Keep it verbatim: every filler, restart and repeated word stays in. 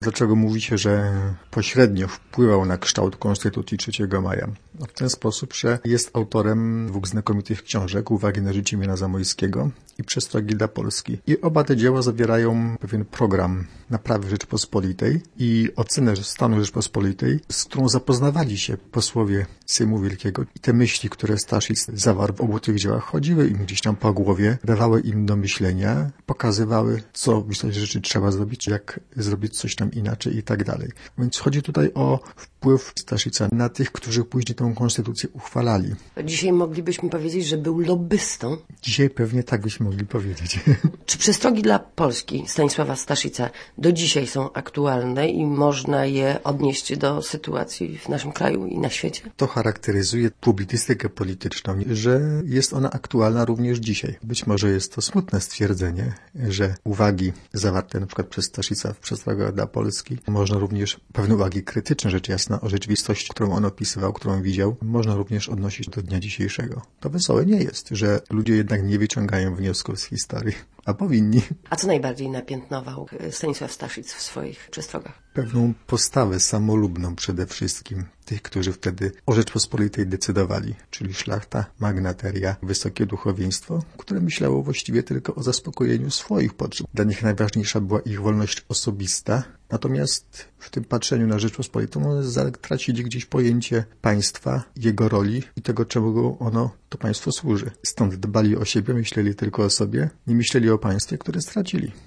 Dlaczego mówi się, że pośrednio wpływał na kształt Konstytucji trzeciego maja? No w ten sposób, że jest autorem dwóch znakomitych książek, Uwagi na życie Miana Zamoyskiego i Przestrogi dla Polski. I oba te dzieła zawierają pewien program naprawy Rzeczypospolitej i ocenę stanu Rzeczypospolitej, z którą zapoznawali się posłowie Sejmu Wielkiego. I te myśli, które Staszic zawarł w obu tych dziełach, chodziły im gdzieś tam po głowie, dawały im do myślenia, pokazywały, co w istocie rzeczy trzeba zrobić, jak zrobić coś tam inaczej i tak dalej. Więc chodzi tutaj o wpływ Staszica na tych, którzy później tę konstytucję uchwalali. Dzisiaj moglibyśmy powiedzieć, że był lobbystą. Dzisiaj pewnie tak byśmy mogli powiedzieć. Czy Przestrogi dla Polski Stanisława Staszica do dzisiaj są aktualne i można je odnieść do sytuacji w naszym kraju i na świecie? To charakteryzuje publicystykę polityczną, że jest ona aktualna również dzisiaj. Być może jest to smutne stwierdzenie, że uwagi zawarte na przykład przez Staszica w Przestrogach dla Polski, można również pewne uwagi krytyczne, rzecz jasna, o rzeczywistości, którą on opisywał, którą widział, można również odnosić do dnia dzisiejszego. To wesołe nie jest, że ludzie jednak nie wyciągają wniosków z historii, a powinni. A co najbardziej napiętnował Stanisław Staszic w swoich Przestrogach? Pewną postawę samolubną przede wszystkim tych, którzy wtedy o Rzeczpospolitej decydowali, czyli szlachta, magnateria, wysokie duchowieństwo, które myślało właściwie tylko o zaspokojeniu swoich potrzeb. Dla nich najważniejsza była ich wolność osobista, natomiast w tym patrzeniu na Rzeczpospolitą tracili gdzieś pojęcie państwa, jego roli i tego, czemu ono, to państwo służy. Stąd dbali o siebie, myśleli tylko o sobie, nie myśleli o państwie, które stracili.